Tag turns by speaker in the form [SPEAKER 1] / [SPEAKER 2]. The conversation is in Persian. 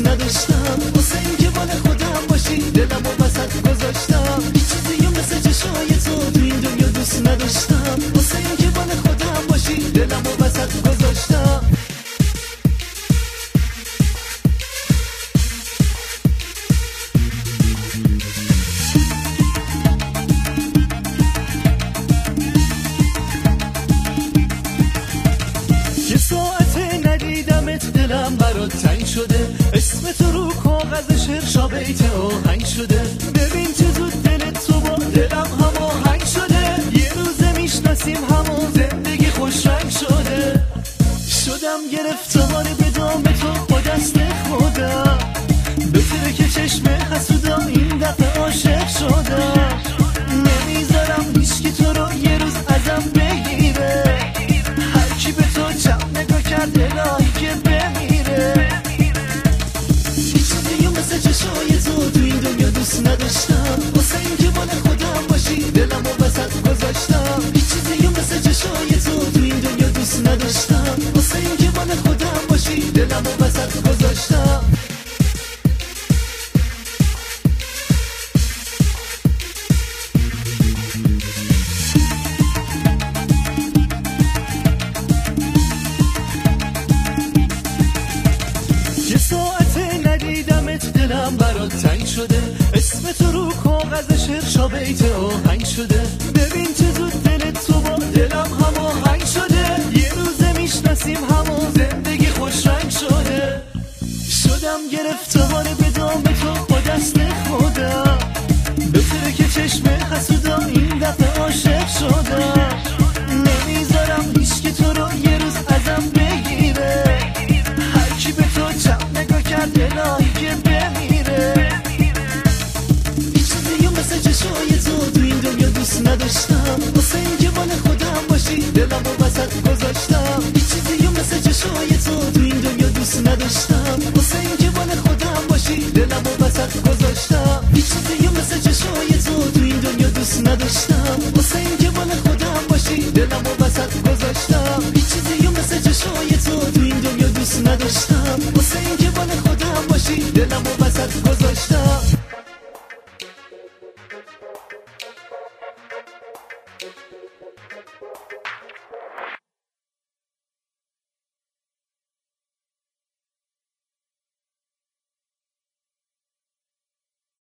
[SPEAKER 1] نداشتم، واسه اینکه مال خودم باشی دلمو وسط گذاشتم. هیچ چیزی مثل چشای تو تو این دنیا دوست نداشتم، واسه اینکه مال خودم باشی دلمو وسط گذاشتم. یه ساعته ندیدمت دلم برات تنگ شده، اسم تو رو کاغذ شعر شابیت آهنگ شده. ببین چه زود دلت تو با دلم هماهنگ شده، یه روزه میشناسیم همون زندگی خوش رنگ شده. شدم گرفتار به دام تو با دست خودم، به ترک چشم حسودا این دفعه عاشق شدم. نمیذارم هیچکی تو رو یه روز ازم بگیره، هر کی به تو چپ نگاه کرد الهی که بمیره. هیچ چیزی مثل چشای تو تو این دنیا دوست نداشتم، واسه اینکه مال خودم باشی دلمو وسط گذاشتم. هیچ چیزی مثل چشای تو تو این دنیا دوست نداشتم، واسه اینکه مال خودم باشی دلمو وسط گذاشتم. یه ساعته ندیدمت دلم برات تنگ شده، اسم تو رو کاغذ شعر شابیت آهنگ شده. ببین چه زود دلت تو با دلم هماهنگ شده، یه روزه میشناسیم همون زندگی خوش رنگ شده. شدم گرفتار به دام تو با دست خودم، به ترک چشم حسودا این دفعه عاشق شدم. نمیذارم هیچکی تو رو یه روز ازم بگیره، هر کی به تو چپ نگاه کرد الهی که بمیره. هیچ چیزی مثل چشای تو تو این دنیا دوست نداشتم، واسه اینکه مال خودم باشی دلمو وسط گذاشتم. هیچ چیزی مثل چشای تو تو این دنیا دوست نداشتم، واسه اینکه مال خودم باشی دلمو وسط گذاشتم. هیچ چیزی مثل چشای تو تو این دنیا دوست نداشتم، واسه اینکه